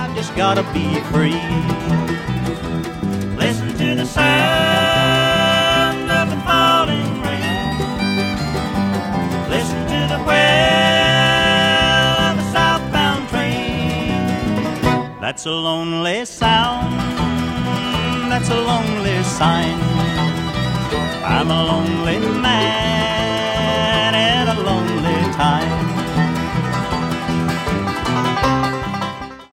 I've just gotta be free. Listen to the sound of the falling rain. Listen to the wail of a southbound train. That's a lonely sound, that's a lonely sign. I'm a lonely man